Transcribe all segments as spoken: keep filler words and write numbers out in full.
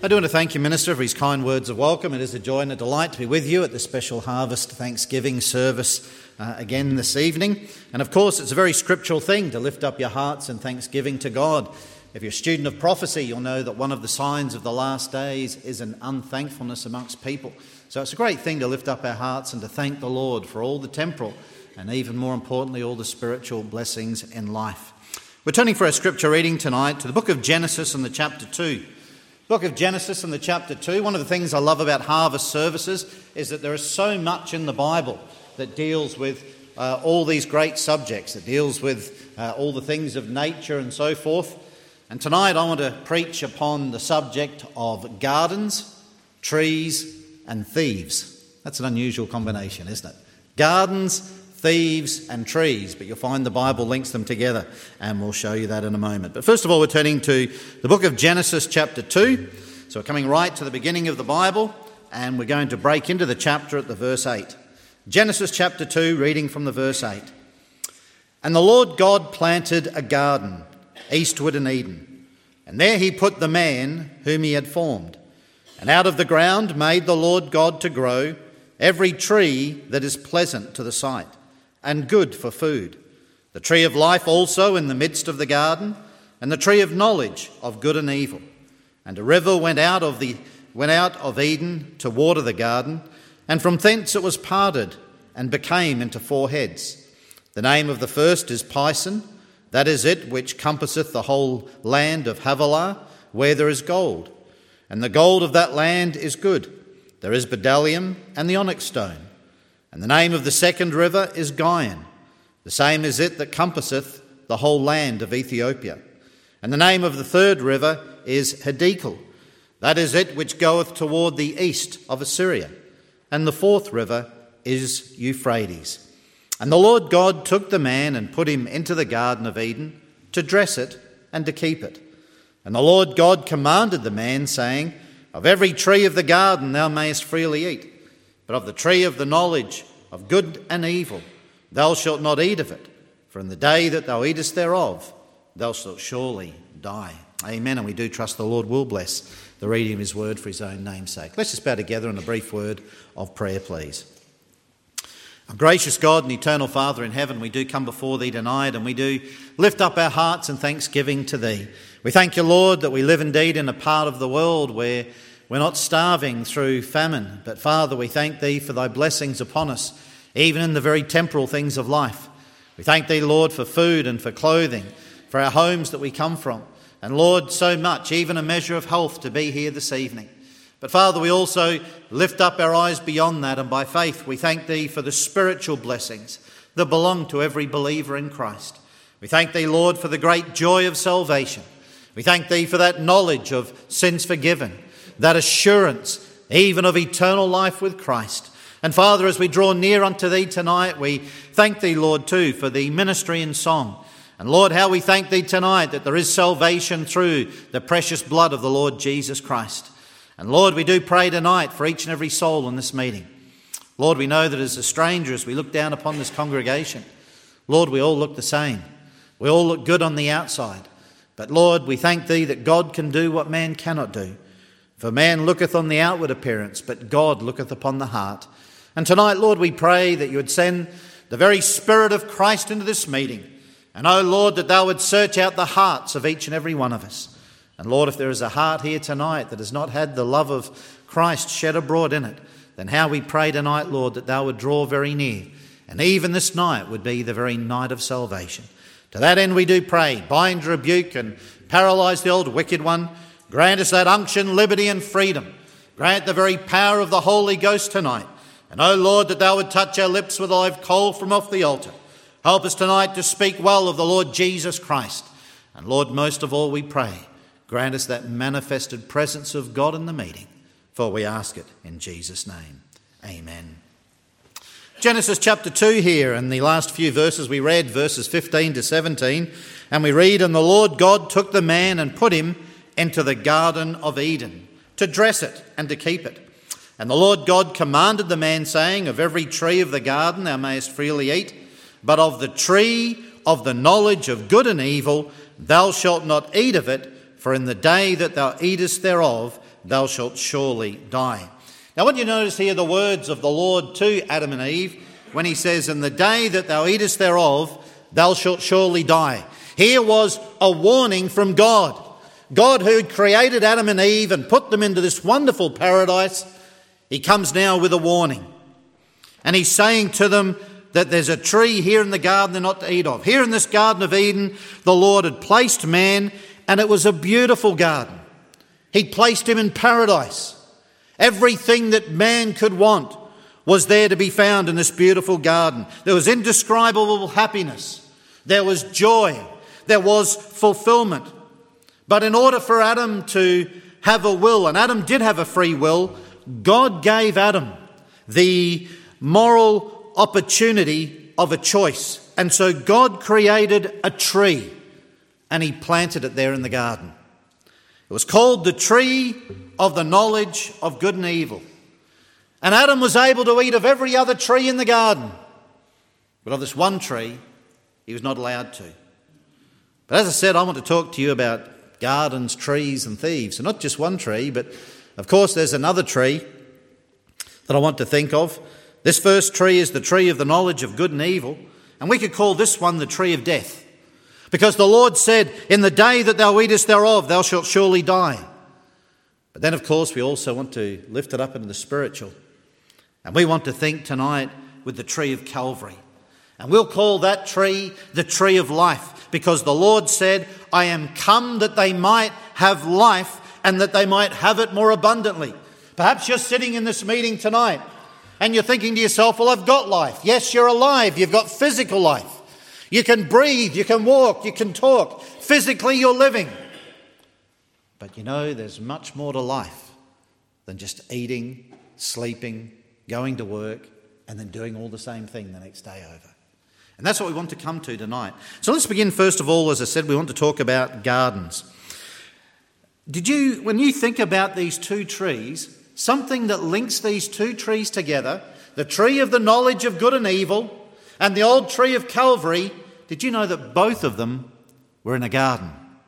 I do want to thank you, Minister, for his kind words of welcome. It is a joy and a delight to be with you at the special Harvest Thanksgiving service uh, again this evening. And of course, it's a very scriptural thing to lift up your hearts in thanksgiving to God. If you're a student of prophecy, you'll know that one of the signs of the last days is an unthankfulness amongst people. So it's a great thing to lift up our hearts and to thank the Lord for all the temporal and even more importantly, all the spiritual blessings in life. We're turning for our scripture reading tonight to the book of Genesis and the chapter two. Book of Genesis and the chapter two. One of the things I love about harvest services is that there is so much in the Bible that deals with uh, all these great subjects, that deals with uh, all the things of nature and so forth. And tonight I want to preach upon the subject of gardens, trees and thieves. That's an unusual combination, isn't it? Gardens, thieves and trees, but you'll find the Bible links them together and we'll show you that in a moment. But first of all, we're turning to the book of Genesis chapter two. So we're coming right to the beginning of the Bible and we're going to break into the chapter at the verse eight. Genesis chapter two, reading from the verse eight. And the Lord God planted a garden eastward in Eden, and there he put the man whom he had formed. And out of the ground made the Lord God to grow every tree that is pleasant to the sight, and good for food, the tree of life also in the midst of the garden, and the tree of knowledge of good and evil. And a river went out of the went out of Eden to water the garden, and from thence it was parted and became into four heads. The name of the first is Pison, that is it which compasseth the whole land of Havilah, where there is gold. And the gold of that land is good. There is bdellium and the onyx stone. And the name of the second river is Gihon. The same is it that compasseth the whole land of Ethiopia. And the name of the third river is Hiddekel. That is it which goeth toward the east of Assyria. And the fourth river is Euphrates. And the Lord God took the man and put him into the garden of Eden to dress it and to keep it. And the Lord God commanded the man, saying, Of every tree of the garden thou mayest freely eat, but of the tree of the knowledge of good and evil thou shalt not eat of it, for in the day that thou eatest thereof thou shalt surely die. Amen. And we do trust the Lord will bless the reading of his word for his own name's sake. Let's just bow together in a brief word of prayer, please. Our gracious God and eternal Father in heaven, we do come before thee tonight and we do lift up our hearts in thanksgiving to thee. We thank you, Lord, that we live indeed in a part of the world where we're not starving through famine, but Father, we thank thee for thy blessings upon us, even in the very temporal things of life. We thank thee, Lord, for food and for clothing, for our homes that we come from. And Lord, so much, even a measure of health to be here this evening. But Father, we also lift up our eyes beyond that, and by faith we thank thee for the spiritual blessings that belong to every believer in Christ. We thank thee, Lord, for the great joy of salvation. We thank thee for that knowledge of sins forgiven, that assurance even of eternal life with Christ. And Father, as we draw near unto thee tonight, we thank thee, Lord, too, for the ministry and song. And Lord, how we thank thee tonight that there is salvation through the precious blood of the Lord Jesus Christ. And Lord, we do pray tonight for each and every soul in this meeting. Lord, we know that as a stranger, as we look down upon this congregation, Lord, we all look the same. We all look good on the outside. But Lord, we thank thee that God can do what man cannot do. For man looketh on the outward appearance, but God looketh upon the heart. And tonight, Lord, we pray that you would send the very Spirit of Christ into this meeting. And, oh Lord, that thou would search out the hearts of each and every one of us. And Lord, if there is a heart here tonight that has not had the love of Christ shed abroad in it, then how we pray tonight, Lord, that thou would draw very near. And even this night would be the very night of salvation. To that end we do pray, bind, rebuke and paralyse the old wicked one. Grant us that unction, liberty and freedom. Grant the very power of the Holy Ghost tonight. And, O Lord, that thou would touch our lips with a live coal from off the altar. Help us tonight to speak well of the Lord Jesus Christ. And, Lord, most of all we pray, grant us that manifested presence of God in the meeting. For we ask it in Jesus' name. Amen. Genesis chapter two here, and the last few verses we read, verses fifteen to seventeen. And we read, And the Lord God took the man and put him into the garden of Eden, to dress it and to keep it. And the Lord God commanded the man, saying, Of every tree of the garden thou mayest freely eat, but of the tree of the knowledge of good and evil thou shalt not eat of it, for in the day that thou eatest thereof thou shalt surely die. Now, what you notice here, the words of the Lord to Adam and Eve, when he says, in the day that thou eatest thereof, thou shalt surely die. Here was a warning from God. God, who had created Adam and Eve and put them into this wonderful paradise, he comes now with a warning. And he's saying to them that there's a tree here in the garden they're not to eat of. Here in this Garden of Eden, the Lord had placed man, and it was a beautiful garden. He'd placed him in paradise. Everything that man could want was there to be found in this beautiful garden. There was indescribable happiness. There was joy. There was fulfillment. But in order for Adam to have a will, and Adam did have a free will, God gave Adam the moral opportunity of a choice. And so God created a tree and he planted it there in the garden. It was called the tree of the knowledge of good and evil. And Adam was able to eat of every other tree in the garden. But of this one tree, he was not allowed to. But as I said, I want to talk to you about gardens, trees and thieves. So not just one tree, but of course there's another tree that I want to think of. This first tree is the tree of the knowledge of good and evil. And we could call this one the tree of death. Because the Lord said, in the day that thou eatest thereof, thou shalt surely die. But then, of course, we also want to lift it up into the spiritual. And we want to think tonight with the tree of Calvary. And we'll call that tree the tree of life. Because the Lord said, I am come that they might have life and that they might have it more abundantly. Perhaps you're sitting in this meeting tonight and you're thinking to yourself, well, I've got life. Yes, you're alive. You've got physical life. You can breathe, you can walk, you can talk. Physically, you're living. But you know, there's much more to life than just eating, sleeping, going to work, and then doing all the same thing the next day over. And that's what we want to come to tonight. So let's begin first of all, as I said, we want to talk about gardens. Did you, when you think about these two trees, something that links these two trees together, the tree of the knowledge of good and evil and the old tree of Calvary, did you know that both of them were in a garden?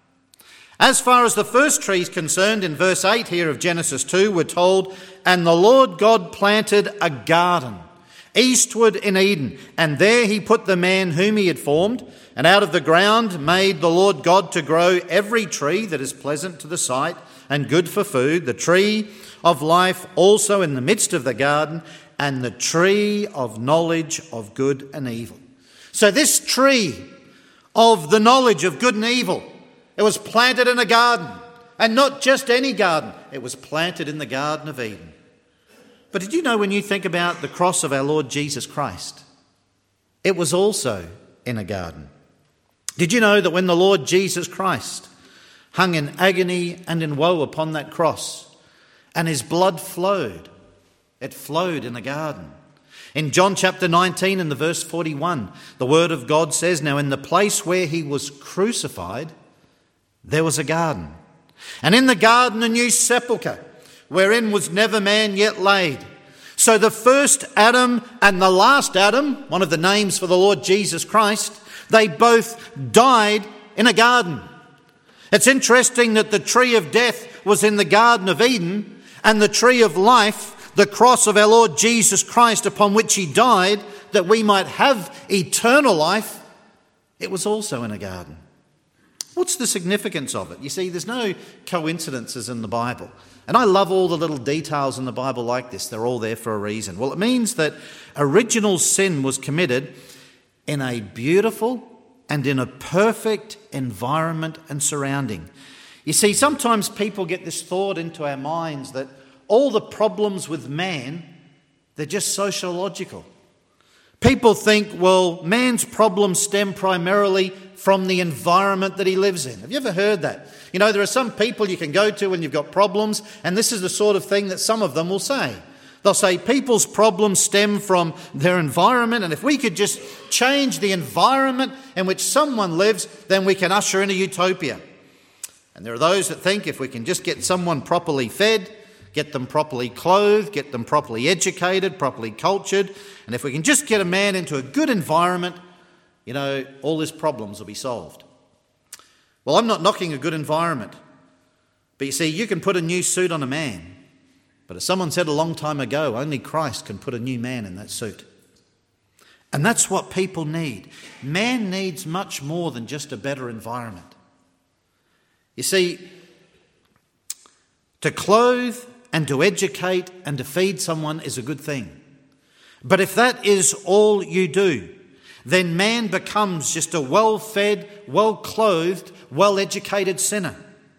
As far as the first tree is concerned, in verse eight here of Genesis two, we're told, and the Lord God planted a garden eastward in Eden, and there he put the man whom he had formed, and out of the ground made the Lord God to grow every tree that is pleasant to the sight and good for food, the tree of life also in the midst of the garden, and the tree of knowledge of good and evil. So this tree of the knowledge of good and evil, it was planted in a garden, and not just any garden. It was planted in the Garden of Eden. But did you know, when you think about the cross of our Lord Jesus Christ, it was also in a garden? Did you know that when the Lord Jesus Christ hung in agony and in woe upon that cross, and his blood flowed, it flowed in a garden? In John chapter nineteen and the verse forty-one, the word of God says, now in the place where he was crucified, there was a garden. And in the garden a new sepulchre, wherein was never man yet laid. So the first Adam and the last Adam, one of the names for the Lord Jesus Christ, they both died in a garden. It's interesting that the tree of death was in the Garden of Eden, and the tree of life, the cross of our Lord Jesus Christ upon which he died, that we might have eternal life, it was also in a garden. What's the significance of it? You see, there's no coincidences in the Bible. And I love all the little details in the Bible like this. They're all there for a reason. Well, it means that original sin was committed in a beautiful and in a perfect environment and surrounding. You see, sometimes people get this thought into our minds that all the problems with man, they're just sociological. People think, well, man's problems stem primarily from the environment that he lives in. Have you ever heard that? You know, there are some people you can go to when you've got problems, and this is the sort of thing that some of them will say. They'll say people's problems stem from their environment, and if we could just change the environment in which someone lives, then we can usher in a utopia. And there are those that think if we can just get someone properly fed, get them properly clothed, get them properly educated, properly cultured, and if we can just get a man into a good environment, you know, all his problems will be solved. Well, I'm not knocking a good environment, But you see, you can put a new suit on a man, but as someone said a long time ago, only Christ can put a new man in that suit. And that's what people need. Man needs much more than just a better environment. You see, to clothe and to educate and to feed someone is a good thing. But if that is all you do, then man becomes just a well-fed, well-clothed, well-educated sinner.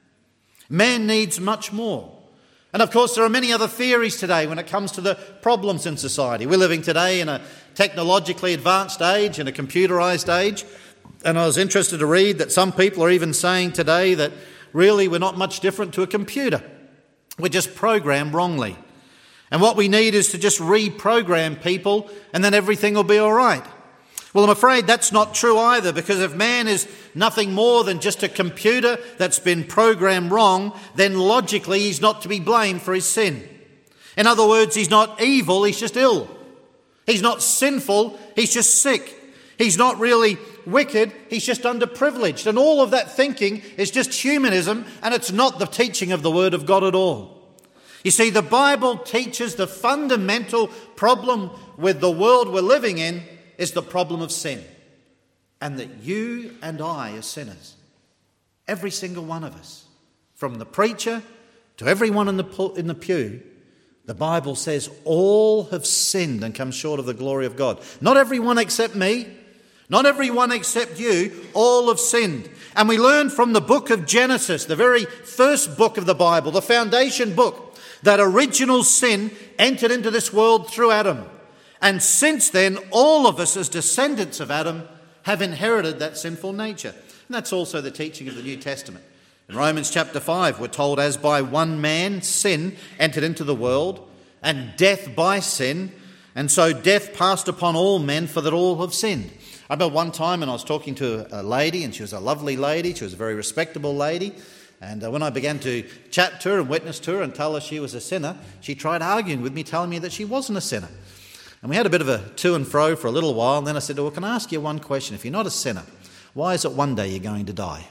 Man needs much more. And of course, there are many other theories today when it comes to the problems in society. We're living today in a technologically advanced age, in a computerised age. And I was interested to read that some people are even saying today that really we're not much different to a computer. We're just programmed wrongly. And what we need is to just reprogram people and then everything will be all right. Well, I'm afraid that's not true either, because if man is nothing more than just a computer that's been programmed wrong, then logically he's not to be blamed for his sin. In other words, he's not evil, he's just ill. He's not sinful, he's just sick. He's not really wicked, he's just underprivileged. And all of that thinking is just humanism, and it's not the teaching of the Word of God at all. You see, the Bible teaches the fundamental problem with the world we're living in is the problem of sin, and that you and I are sinners. Every single one of us, from the preacher to everyone in the in the pew, the Bible says all have sinned and come short of the glory of God. Not everyone except me, not everyone except you, all have sinned. And we learn from the book of Genesis, the very first book of the Bible, the foundation book, that original sin entered into this world through Adam. And since then, all of us as descendants of Adam have inherited that sinful nature. And that's also the teaching of the New Testament. In Romans chapter five, we're told, as by one man sin entered into the world, and death by sin, and so death passed upon all men, for that all have sinned. I remember one time when I was talking to a lady, and she was a lovely lady, she was a very respectable lady, and uh, when I began to chat to her and witness to her and tell her she was a sinner, she tried arguing with me, telling me that she wasn't a sinner. And we had a bit of a to and fro for a little while, and then I said, well, can I ask you one question? If you're not a sinner, why is it one day you're going to die?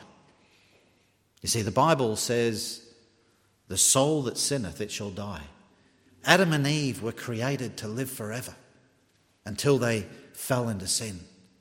You see, the Bible says, the soul that sinneth, it shall die. Adam and Eve were created to live forever until they fell into sin.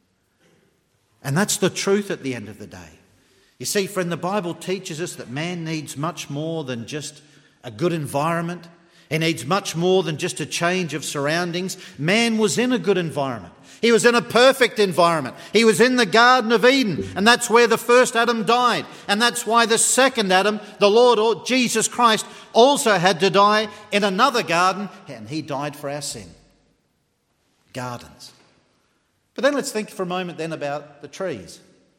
And that's the truth at the end of the day. You see, friend, the Bible teaches us that man needs much more than just a good environment. He needs much more than just a change of surroundings. Man was in a good environment. He was in a perfect environment. He was in the Garden of Eden, and that's where the first Adam died. And that's why the second Adam, the Lord Jesus Christ, also had to die in another garden, and he died for our sin. Gardens. But then let's think for a moment then about the trees.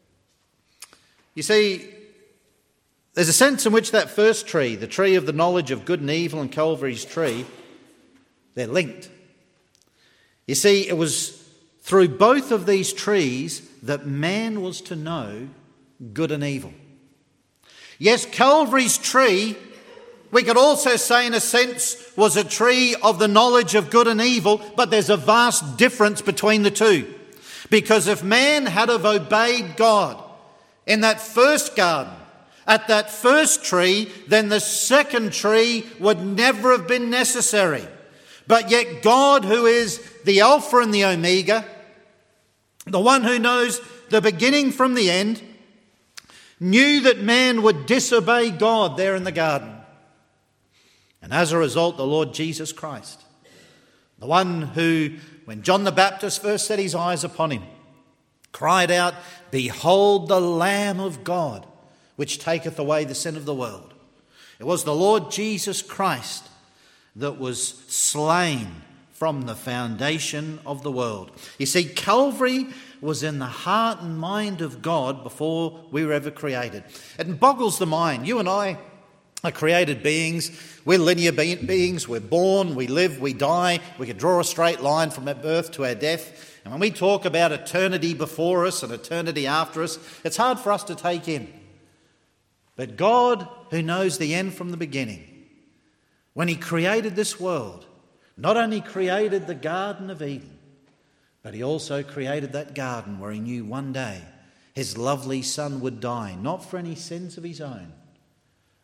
You see, there's a sense in which that first tree, the tree of the knowledge of good and evil, and Calvary's tree, they're linked. You see, it was through both of these trees that man was to know good and evil. Yes, Calvary's tree, we could also say in a sense, was a tree of the knowledge of good and evil, but there's a vast difference between the two. Because if man had have obeyed God in that first garden, at that first tree, then the second tree would never have been necessary. But yet God, who is the Alpha and the Omega, the one who knows the beginning from the end, knew that man would disobey God there in the garden. And as a result, the Lord Jesus Christ, the one who, when John the Baptist first set his eyes upon him, cried out, "Behold the Lamb of God, which taketh away the sin of the world." It was the Lord Jesus Christ that was slain from the foundation of the world. You see, Calvary was in the heart and mind of God before we were ever created. It boggles the mind. You and I are created beings. We're linear be- beings. We're born, we live, we die. We can draw a straight line from our birth to our death. And when we talk about eternity before us and eternity after us, it's hard for us to take in. But God, who knows the end from the beginning, when he created this world, not only created the Garden of Eden, but he also created that garden where he knew one day his lovely son would die, not for any sins of his own,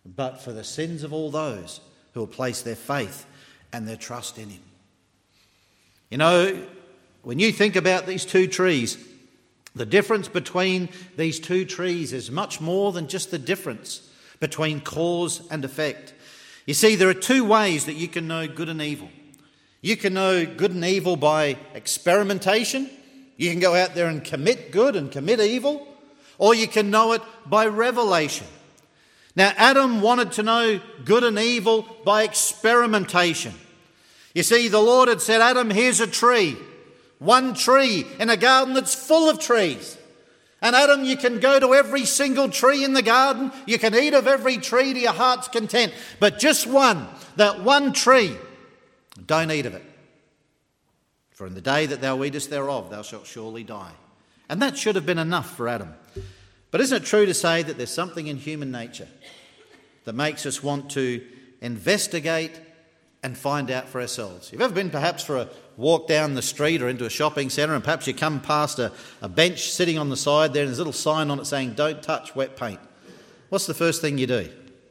but for the sins of all those who will place their faith and their trust in him. You know, when you think about these two trees, the difference between these two trees is much more than just the difference between cause and effect. You see, there are two ways that you can know good and evil. You can know good and evil by experimentation. You can go out there and commit good and commit evil. Or you can know it by revelation. Now, Adam wanted to know good and evil by experimentation. You see, the Lord had said, Adam, here's a tree. One tree in a garden that's full of trees. And Adam, you can go to every single tree in the garden. You can eat of every tree to your heart's content. But just one, that one tree, don't eat of it. For in the day that thou eatest thereof, thou shalt surely die. And that should have been enough for Adam. But isn't it true to say that there's something in human nature that makes us want to investigate and find out for ourselves? You've ever been perhaps for a walk down the street or into a shopping centre, and perhaps you come past a, a bench sitting on the side there and there's a little sign on it saying, don't touch wet paint. What's the first thing you do?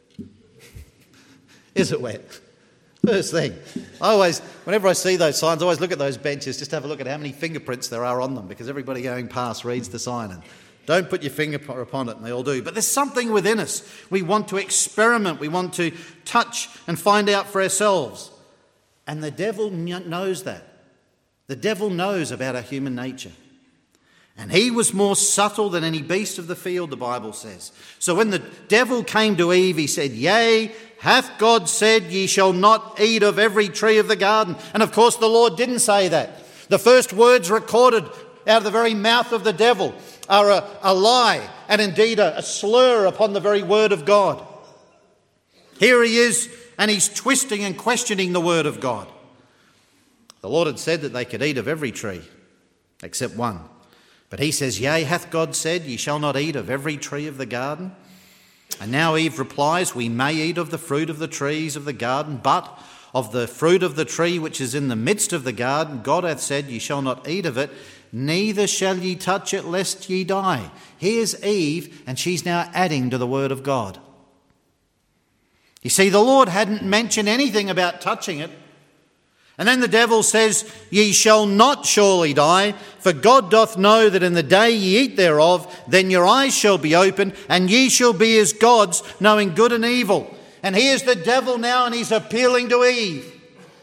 Is it wet? First thing. I always, whenever I see those signs, I always look at those benches just to have a look at how many fingerprints there are on them, because everybody going past reads the sign and don't put your finger upon it, and they all do. But there's something within us. We want to experiment. We want to touch and find out for ourselves. And the devil knows that. The devil knows about our human nature. And he was more subtle than any beast of the field, the Bible says. So when the devil came to Eve, he said, Yea, hath God said, ye shall not eat of every tree of the garden. And of course the Lord didn't say that. The first words recorded out of the very mouth of the devil are a, a lie and indeed a, a slur upon the very word of God. Here he is, and he's twisting and questioning the word of God. The Lord had said that they could eat of every tree except one. But he says, Yea, hath God said, ye shall not eat of every tree of the garden? And now Eve replies, We may eat of the fruit of the trees of the garden, but of the fruit of the tree which is in the midst of the garden, God hath said, Ye shall not eat of it, neither shall ye touch it, lest ye die. Here's Eve, and she's now adding to the word of God. You see, the Lord hadn't mentioned anything about touching it. And then the devil says, Ye shall not surely die, for God doth know that in the day ye eat thereof, then your eyes shall be opened, and ye shall be as gods, knowing good and evil. And here's the devil now, and he's appealing to Eve.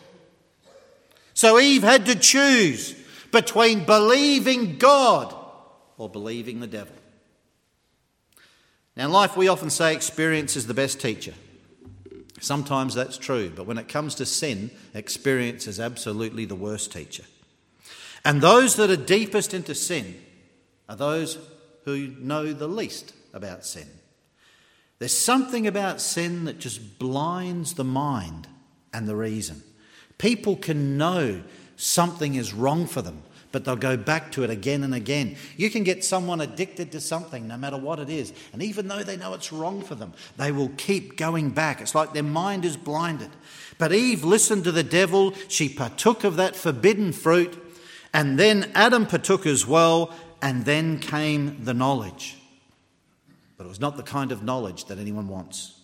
So Eve had to choose between believing God or believing the devil. Now in life we often say experience is the best teacher. Sometimes that's true, but when it comes to sin, experience is absolutely the worst teacher. And those that are deepest into sin are those who know the least about sin. There's something about sin that just blinds the mind and the reason. People can know something is wrong for them, but they'll go back to it again and again. You can get someone addicted to something, no matter what it is, and even though they know it's wrong for them, they will keep going back. It's like their mind is blinded. But Eve listened to the devil. She partook of that forbidden fruit, and then Adam partook as well, and then came the knowledge. But it was not the kind of knowledge that anyone wants.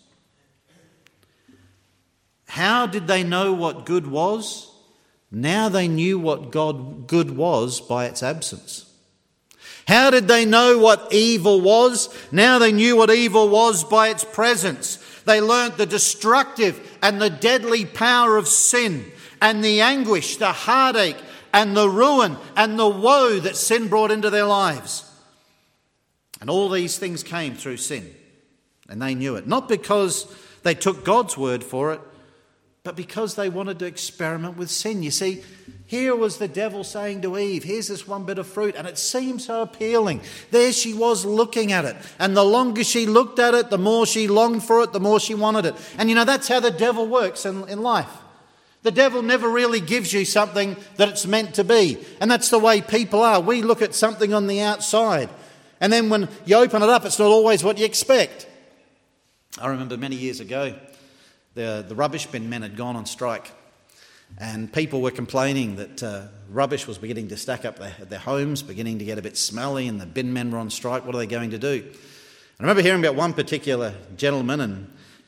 How did they know what good was? Now they knew what God good was by its absence. How did they know what evil was? Now they knew what evil was by its presence. They learnt the destructive and the deadly power of sin, and the anguish, the heartache, and the ruin and the woe that sin brought into their lives. And all these things came through sin, and they knew it. Not because they took God's word for it, but because they wanted to experiment with sin. You see, here was the devil saying to Eve, here's this one bit of fruit, and it seemed so appealing. There she was looking at it, and the longer she looked at it, the more she longed for it, the more she wanted it. And you know, that's how the devil works in, in life. The devil never really gives you something that it's meant to be. And that's the way people are. We look at something on the outside, and then when you open it up, it's not always what you expect. I remember many years ago, The, the rubbish bin men had gone on strike, and people were complaining that uh, rubbish was beginning to stack up their, their homes, beginning to get a bit smelly, and the bin men were on strike. What are they going to do? And I remember hearing about one particular gentleman, and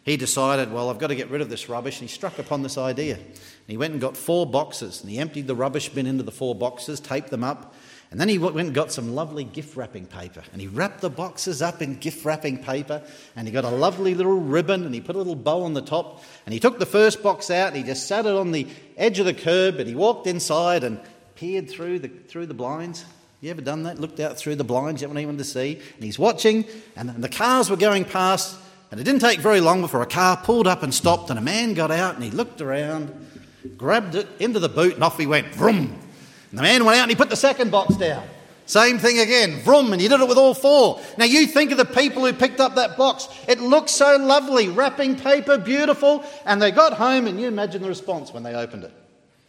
he decided, well, I've got to get rid of this rubbish, and he struck upon this idea. And he went and got four boxes, and he emptied the rubbish bin into the four boxes, taped them up, and then he went and got some lovely gift wrapping paper, and he wrapped the boxes up in gift wrapping paper, and he got a lovely little ribbon, and he put a little bow on the top, and he took the first box out, and he just sat it on the edge of the curb, and he walked inside and peered through the through the blinds. You ever done that? Looked out through the blinds, you haven't anyone to see, and he's watching, and the cars were going past, and it didn't take very long before a car pulled up and stopped, and a man got out, and he looked around, grabbed it into the boot, and off he went, vroom. And the man went out and he put the second box down. Same thing again, vroom, and he did it with all four. Now you think of the people who picked up that box. It looked so lovely, wrapping paper, beautiful, and they got home, and you imagine the response when they opened it.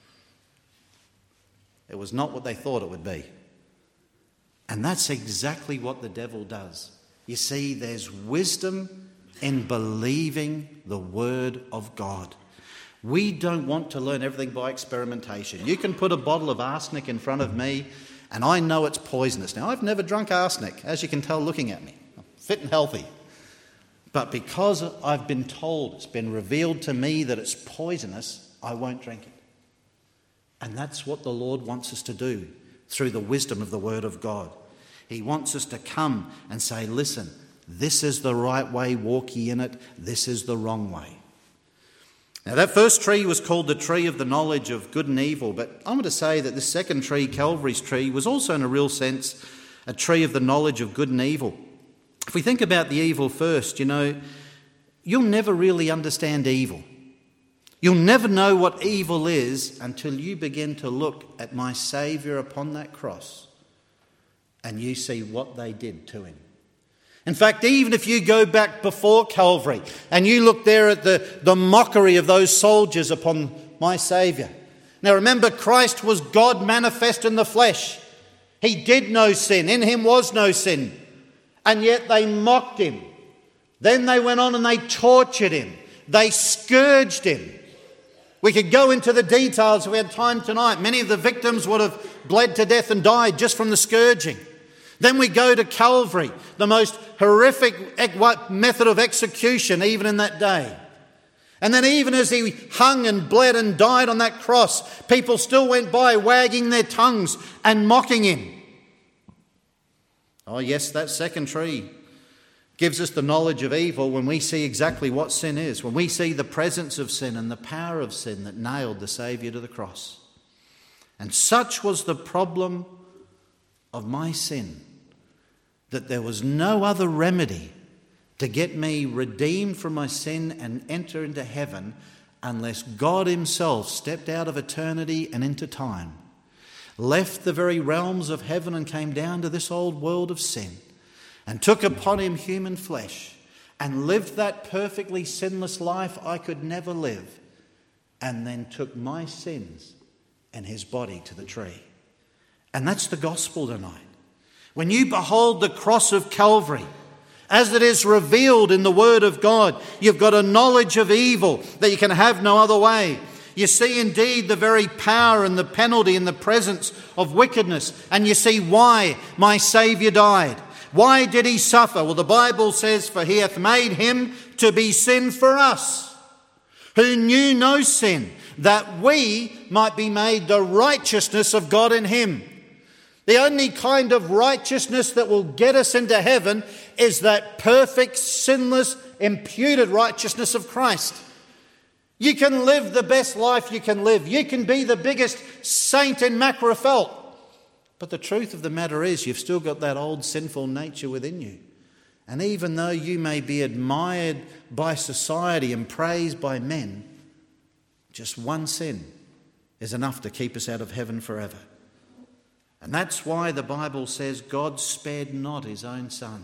It was not what they thought it would be. And that's exactly what the devil does. You see, there's wisdom in believing the word of God. We don't want to learn everything by experimentation. You can put a bottle of arsenic in front of me and I know it's poisonous. Now, I've never drunk arsenic, as you can tell looking at me. I'm fit and healthy. But because I've been told, it's been revealed to me that it's poisonous, I won't drink it. And that's what the Lord wants us to do through the wisdom of the Word of God. He wants us to come and say, listen, this is the right way, walk ye in it. This is the wrong way. Now, that first tree was called the tree of the knowledge of good and evil, but I want to say that this second tree, Calvary's tree, was also in a real sense a tree of the knowledge of good and evil. If we think about the evil first, you know, you'll never really understand evil. You'll never know what evil is until you begin to look at my Saviour upon that cross and you see what they did to him. In fact, even if you go back before Calvary and you look there at the, the mockery of those soldiers upon my Saviour. Now remember, Christ was God manifest in the flesh. He did no sin. In him was no sin. And yet they mocked him. Then they went on and they tortured him. They scourged him. We could go into the details if we had time tonight. Many of the victims would have bled to death and died just from the scourging. Then we go to Calvary, the most horrific method of execution even in that day. And then even as he hung and bled and died on that cross, people still went by wagging their tongues and mocking him. Oh yes, that second tree gives us the knowledge of evil when we see exactly what sin is, when we see the presence of sin and the power of sin that nailed the Saviour to the cross. And such was the problem of my sin, that there was no other remedy to get me redeemed from my sin and enter into heaven unless God himself stepped out of eternity and into time, left the very realms of heaven and came down to this old world of sin and took upon him human flesh and lived that perfectly sinless life I could never live, and then took my sins and his body to the tree. And that's the gospel tonight. When you behold the cross of Calvary, as it is revealed in the Word of God, you've got a knowledge of evil that you can have no other way. You see indeed the very power and the penalty in the presence of wickedness, and you see why my Saviour died. Why did he suffer? Well, the Bible says, for he hath made him to be sin for us, who knew no sin, that we might be made the righteousness of God in him. The only kind of righteousness that will get us into heaven is that perfect, sinless, imputed righteousness of Christ. You can live the best life you can live. You can be the biggest saint in Macrofelt. But the truth of the matter is you've still got that old sinful nature within you. And even though you may be admired by society and praised by men, just one sin is enough to keep us out of heaven forever. And that's why the Bible says God spared not his own son.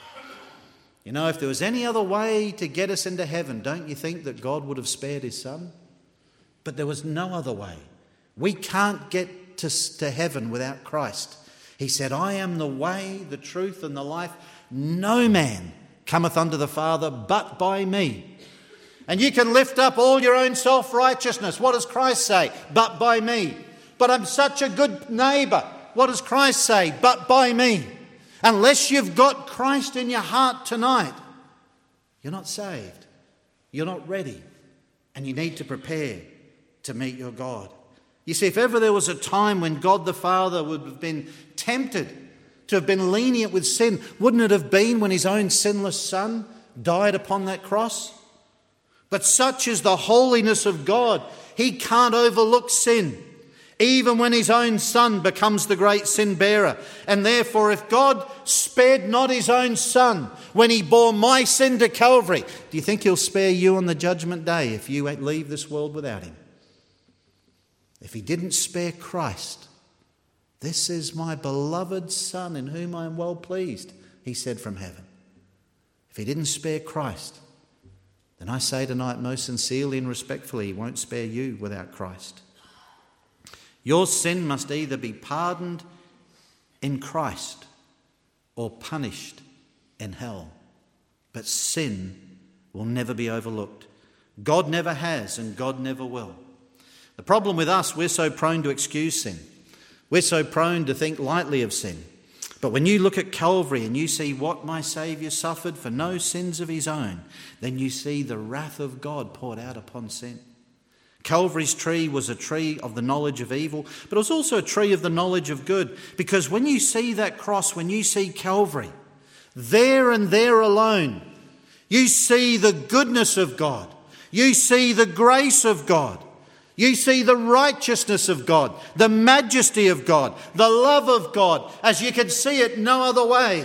You know, if there was any other way to get us into heaven, don't you think that God would have spared his son? But there was no other way. We can't get to, to heaven without Christ. He said, I am the way, the truth and the life. No man cometh unto the Father but by me. And you can lift up all your own self-righteousness. What does Christ say? But by me. But I'm such a good neighbour. What does Christ say? But by me. Unless you've got Christ in your heart tonight, you're not saved. You're not ready, and you need to prepare to meet your God. You see, if ever there was a time when God the Father would have been tempted to have been lenient with sin, wouldn't it have been when his own sinless Son died upon that cross? But such is the holiness of God, he can't overlook sin, even when his own Son becomes the great sin bearer. And therefore, if God spared not his own Son when he bore my sin to Calvary, do you think he'll spare you on the judgment day if you leave this world without him? If he didn't spare Christ, this is my beloved Son in whom I am well pleased, he said from heaven. If he didn't spare Christ, then I say tonight most sincerely and respectfully, he won't spare you without Christ. Your sin must either be pardoned in Christ or punished in hell. But sin will never be overlooked. God never has and God never will. The problem with us, we're so prone to excuse sin. We're so prone to think lightly of sin. But when you look at Calvary and you see what my Saviour suffered for no sins of his own, then you see the wrath of God poured out upon sin. Calvary's tree was a tree of the knowledge of evil, but it was also a tree of the knowledge of good. Because when you see that cross, when you see Calvary, there and there alone, you see the goodness of God. You see the grace of God. You see the righteousness of God, the majesty of God, the love of God, as you can see it no other way.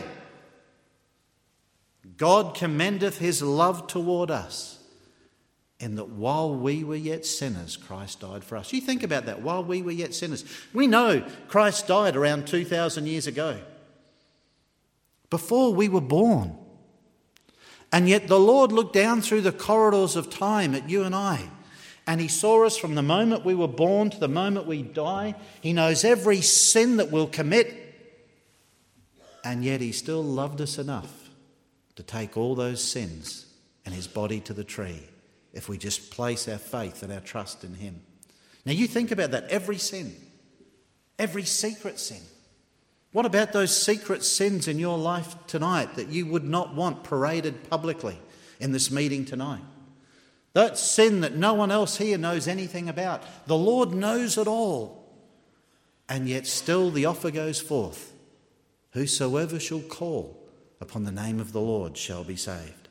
God commendeth his love toward us, in that while we were yet sinners, Christ died for us. You think about that, while we were yet sinners. We know Christ died around two thousand years ago, before we were born. And yet the Lord looked down through the corridors of time at you and I, and he saw us from the moment we were born to the moment we die. He knows every sin that we'll commit. And yet he still loved us enough to take all those sins and his body to the tree if we just place our faith and our trust in him. Now you think about that. Every sin. Every secret sin. What about those secret sins in your life tonight that you would not want paraded publicly in this meeting tonight? That sin that no one else here knows anything about. The Lord knows it all. And yet still the offer goes forth. Whosoever shall call upon the name of the Lord shall be saved.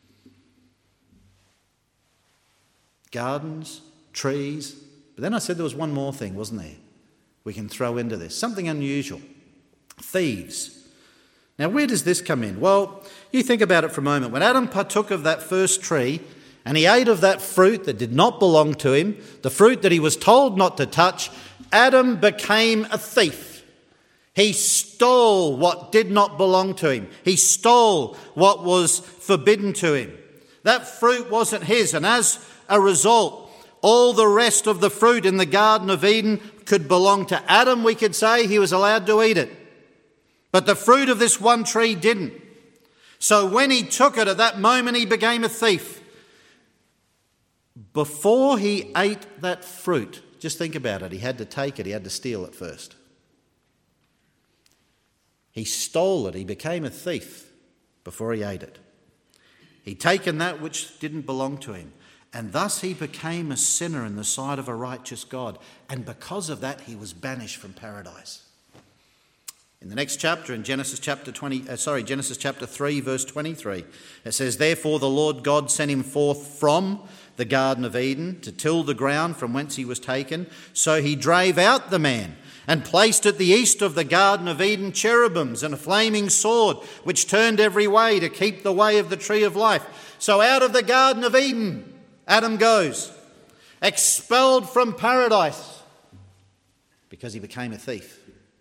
Gardens, trees. But then I said there was one more thing, wasn't there? We can throw into this. Something unusual. Thieves. Now where does this come in? Well, you think about it for a moment. When Adam partook of that first tree, and he ate of that fruit that did not belong to him, the fruit that he was told not to touch, Adam became a thief. He stole what did not belong to him. He stole what was forbidden to him. That fruit wasn't his, and as a result, all the rest of the fruit in the Garden of Eden could belong to Adam, we could say. He was allowed to eat it. But the fruit of this one tree didn't. So when he took it, at that moment he became a thief. Before he ate that fruit, just think about it, he had to take it, he had to steal it first. He stole it, he became a thief before he ate it. He'd taken that which didn't belong to him, and thus he became a sinner in the sight of a righteous God, and because of that he was banished from paradise. In the next chapter, in Genesis chapter twenty, uh, sorry, Genesis chapter three, verse twenty-three, it says, "Therefore the Lord God sent him forth from the Garden of Eden to till the ground from whence he was taken. So he drave out the man and placed at the east of the Garden of Eden cherubims and a flaming sword, which turned every way to keep the way of the tree of life." So out of the Garden of Eden, Adam goes, expelled from paradise because he became a thief.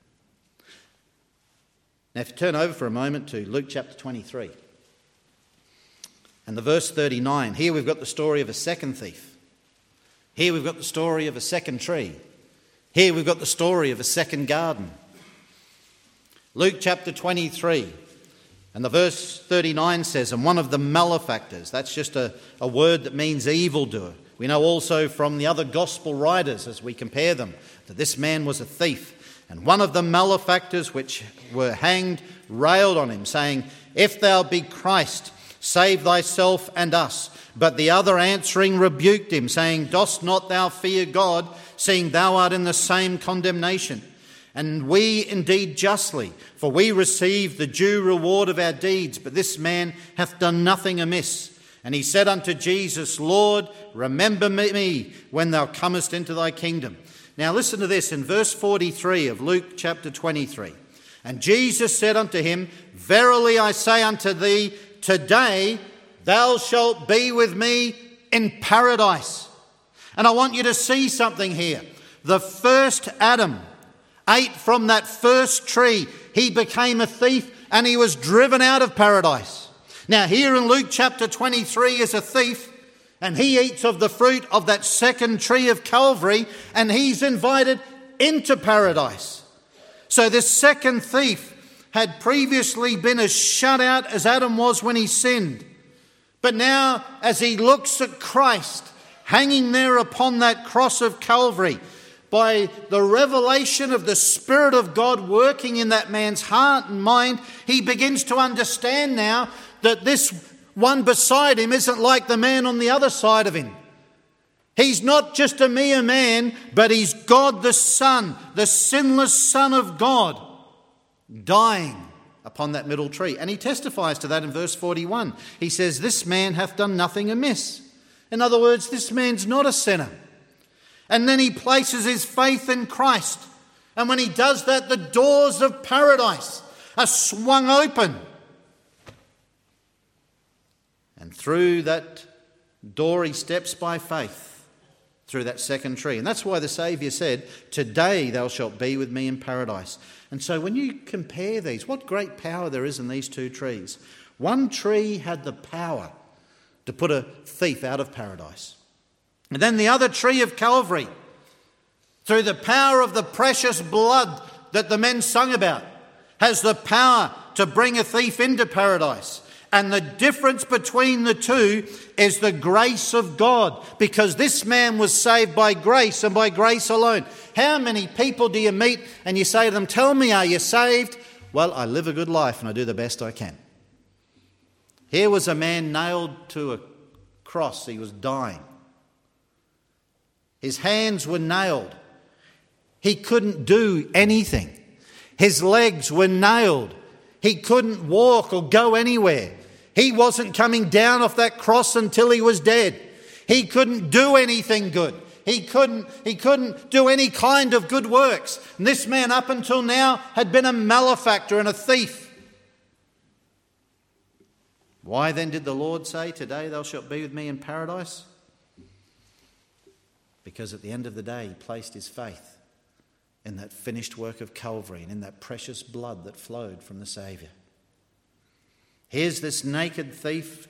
Now, if you turn over for a moment to Luke chapter twenty-three and the verse thirty-nine, here we've got the story of a second thief. Here we've got the story of a second tree. Here we've got the story of a second garden. Luke chapter twenty-three and the verse thirty-nine says, "And one of the malefactors," that's just a, a word that means evildoer. We know also from the other gospel writers as we compare them that this man was a thief. "And one of the malefactors which were hanged railed on him, saying, If thou be Christ, Save thyself and us. But the other answering rebuked him, saying, Dost not thou fear God, seeing thou art in the same condemnation? And we indeed justly, for we receive the due reward of our deeds, but this man hath done nothing amiss. And he said unto Jesus, Lord, remember me when thou comest into thy kingdom. Now listen to this in verse forty-three of Luke chapter twenty-three. And Jesus said unto him, Verily I say unto thee, today thou shalt be with me in paradise. And I want you to see something here. The first Adam ate from that first tree. He became a thief and he was driven out of paradise. Now here in Luke chapter twenty-three is a thief, and he eats of the fruit of that second tree of Calvary, and he's invited into paradise. So this second thief had previously been as shut out as Adam was when he sinned. But now as he looks at Christ hanging there upon that cross of Calvary, by the revelation of the Spirit of God working in that man's heart and mind, he begins to understand now that this one beside him isn't like the man on the other side of him. He's not just a mere man, but he's God the Son, the sinless Son of God, dying upon that middle tree. And he testifies to that in verse forty-one. He says, This man hath done nothing amiss. In other words, this man's not a sinner. And then he places his faith in Christ. And when he does that, the doors of paradise are swung open. And through that door he steps by faith, through that second tree. And that's why the Saviour said, Today thou shalt be with me in paradise. And so when you compare these, what great power there is in these two trees. One tree had the power to put a thief out of paradise. And then the other tree of Calvary, through the power of the precious blood that the men sung about, has the power to bring a thief into paradise. And the difference between the two is the grace of God, because this man was saved by grace and by grace alone. How many people do you meet and you say to them, Tell me, are you saved? Well, I live a good life and I do the best I can. Here was a man nailed to a cross. He was dying. His hands were nailed. He couldn't do anything. His legs were nailed. He couldn't walk or go anywhere. He wasn't coming down off that cross until he was dead. He couldn't do anything good. He couldn't, he couldn't do any kind of good works. And this man up until now had been a malefactor and a thief. Why then did the Lord say, Today thou shalt be with me in paradise? Because at the end of the day, he placed his faith in that finished work of Calvary and in that precious blood that flowed from the Saviour. Here's this naked thief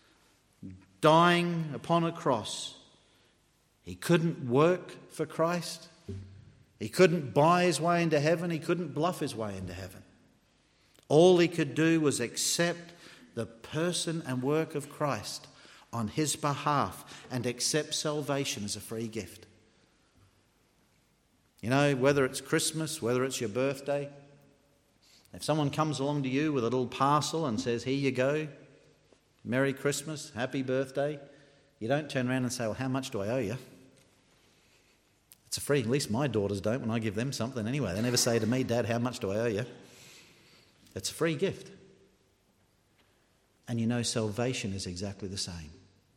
dying upon a cross. He couldn't work for Christ. He couldn't buy his way into heaven. He couldn't bluff his way into heaven. All he could do was accept the person and work of Christ on his behalf and accept salvation as a free gift. You know, whether it's Christmas, whether it's your birthday, if someone comes along to you with a little parcel and says, Here you go, Merry Christmas, Happy Birthday, you don't turn around and say, Well, how much do I owe you? It's a free, at least my daughters don't when I give them something anyway. They never say to me, Dad, how much do I owe you? It's a free gift. And you know, salvation is exactly the same.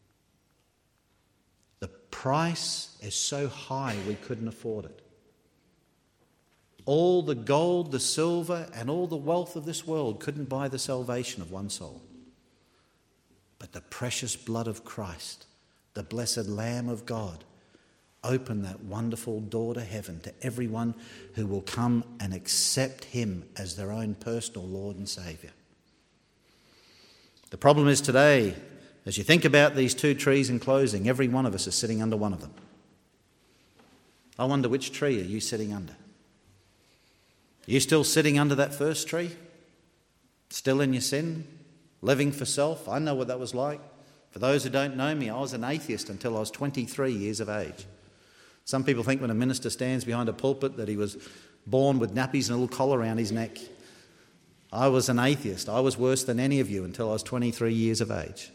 The price is so high we couldn't afford it. All the gold, the silver, and all the wealth of this world couldn't buy the salvation of one soul. But the precious blood of Christ, the blessed Lamb of God, opened that wonderful door to heaven to everyone who will come and accept him as their own personal Lord and Saviour. The problem is today, as you think about these two trees in closing, every one of us is sitting under one of them. I wonder, which tree are you sitting under? Are you still sitting under that first tree? Still in your sin? Living for self? I know what that was like. For those who don't know me, I was an atheist until I was twenty-three years of age. Some people think when a minister stands behind a pulpit that he was born with nappies and a little collar around his neck. I was an atheist. I was worse than any of you until I was twenty-three years of age.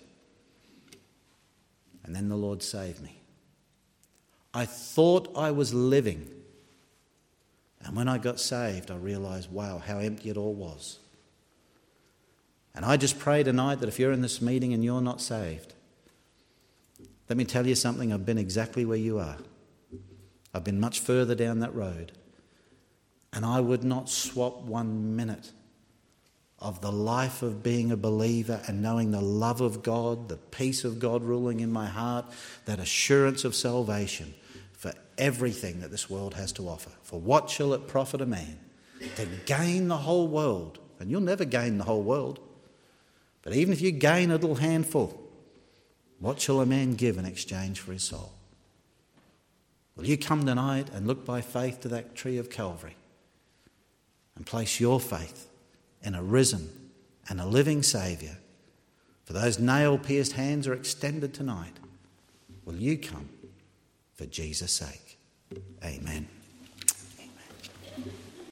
And then the Lord saved me. I thought I was living. And when I got saved, I realised, wow, how empty it all was. And I just pray tonight that if you're in this meeting and you're not saved, let me tell you something, I've been exactly where you are. I've been much further down that road. And I would not swap one minute of the life of being a believer and knowing the love of God, the peace of God ruling in my heart, that assurance of salvation for everything that this world has to offer. For what shall it profit a man to gain the whole world? And you'll never gain the whole world. But even if you gain a little handful, what shall a man give in exchange for his soul? Will you come tonight and look by faith to that tree of Calvary and place your faith in a risen and a living Saviour? For those nail-pierced hands are extended tonight. Will you come for Jesus' sake? Amen.